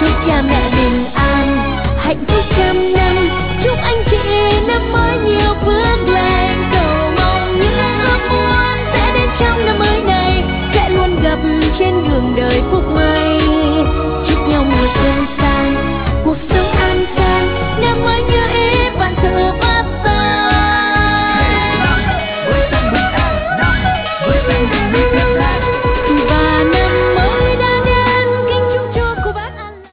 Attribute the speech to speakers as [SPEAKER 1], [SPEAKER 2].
[SPEAKER 1] chúc cha mẹ bình an, hạnh phúc trăm năm. Chúc anh chị năm mới nhiều phước lành, cầu mong những ước muốn sẽ đến trong năm mới này, sẽ luôn gặp trên đường đời phúc may.